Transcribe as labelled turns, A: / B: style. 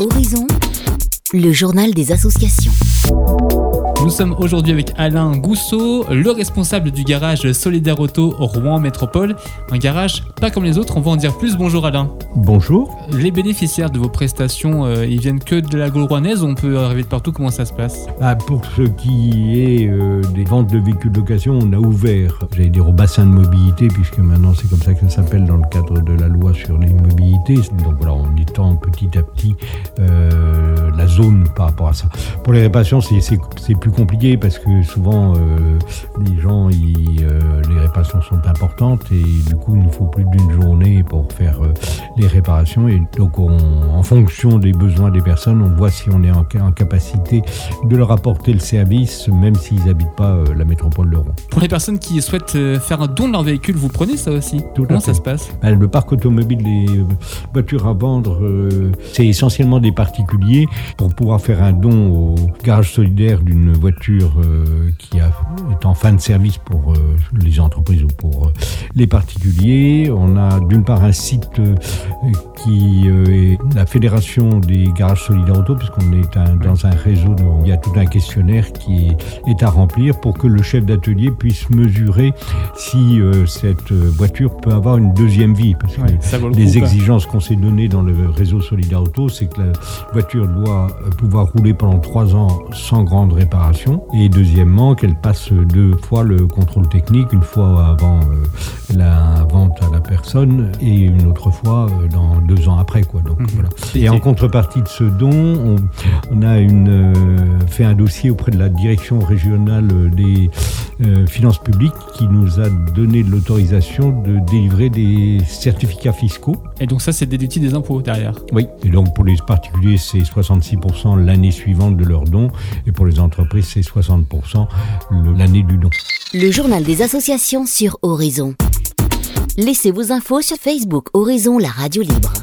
A: Horizon, le journal des associations.
B: Nous sommes aujourd'hui avec Alain Gousseau, le responsable du garage Solidaire Auto Rouen Métropole. Un garage pas comme les autres, on va en dire plus. Bonjour Alain.
C: Bonjour.
B: Les bénéficiaires de vos prestations, ils viennent que de la Gaule rouennaise ou on peut arriver de partout? Comment ça se passe?
C: Pour ce qui est des ventes de véhicules d'occasion, on a ouvert, j'allais dire au bassin de mobilité, puisque maintenant c'est comme ça que ça s'appelle dans le cadre de la loi sur les mobilités. Donc voilà, on étend petit à petit la zone par rapport à ça. Pour les réparations, c'est plus compliqué parce que souvent les gens, les réparations sont importantes et du coup il nous faut plus d'une journée pour faire les réparations, et donc en fonction des besoins des personnes, on voit si on est en capacité de leur apporter le service même s'ils n'habitent pas la métropole de Rouen.
B: Pour les personnes qui souhaitent faire un don de leur véhicule, vous prenez ça aussi? Comment ça se passe?
C: Le parc automobile, les voitures à vendre, c'est essentiellement des particuliers. Pour pouvoir faire un don au garage solidaire d'une voiture qui est en fin de service pour les entreprises ou pour les particuliers, on a d'une part un site qui est la Fédération des garages solidaires auto, puisqu'on est dans un réseau où il y a tout un questionnaire qui est à remplir pour que le chef d'atelier puisse mesurer si cette voiture peut avoir une deuxième vie, parce que les exigences qu'on s'est données dans le réseau solidaire auto, c'est que la voiture doit pouvoir rouler pendant 3 ans sans grande réparation, et deuxièmement qu'elle passe 2 fois le contrôle technique, une fois avant la vente à la personne et une autre fois dans 2 ans après, quoi. Donc voilà. Et en contrepartie de ce don, on a fait un dossier auprès de la direction régionale des finances publiques qui nous a donné de l'autorisation de délivrer des certificats fiscaux.
B: Et donc ça, c'est déductible des impôts derrière?
C: Oui, et donc pour les particuliers, c'est 66% l'année suivante de leur don, et pour les entreprises, c'est 60% l'année du don.
A: Le journal des associations sur Horizon. Laissez vos infos sur Facebook Horizon, la radio libre.